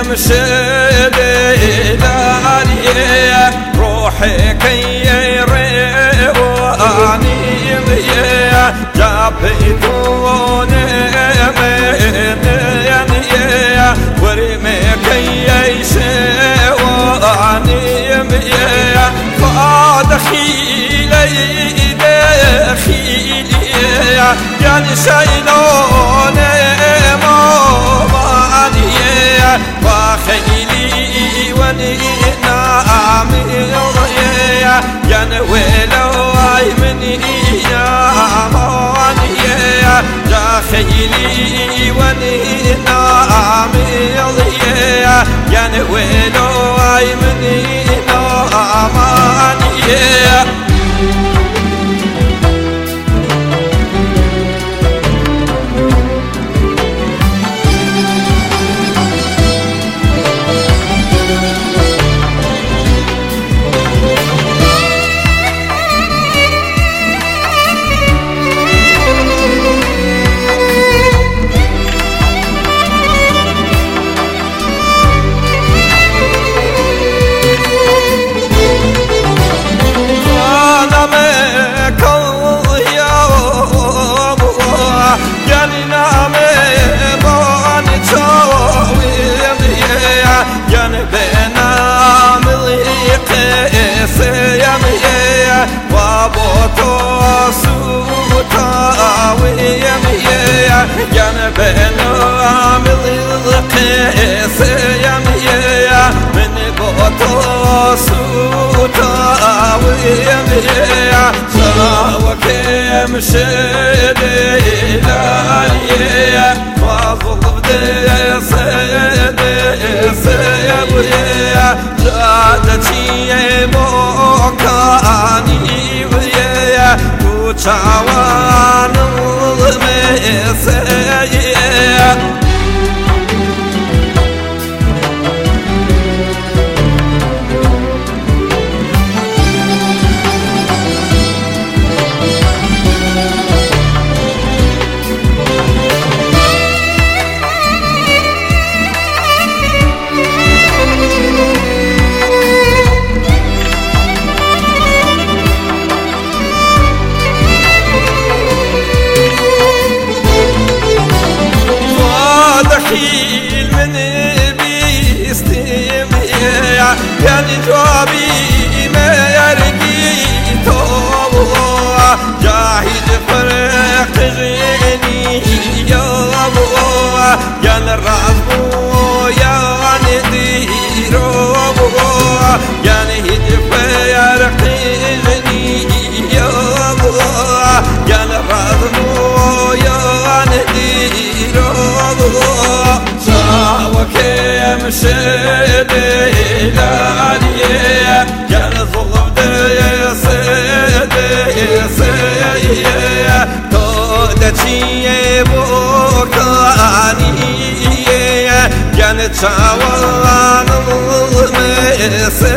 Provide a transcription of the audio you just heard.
مشيت داري روحي كي رواني جابيتوني مني ورمي كي شواني فادخيلي دخيلي يعني شيلوني ماماني وخيلي ونعمي يعني ولو مني يا ماني يا خيلي ونعمي يعني ولو مني نعماني جنبنا عامل القيس يميا من بطوس وطاويميا سراوك مشيد إلهي وظل بدي سيبيا جادتي موكاني ويا وشاوان دخيل من بيستميع يعني جوابي ما يرقي طوع جاهد فرق غيني يا ابو يا الرازمو يا نديرو يا نهد فرق غيني يا ابو يا الرازمو يا نديرو مشيت إلهي يا الظلم دي تودتي بوكاني يا نتشاوان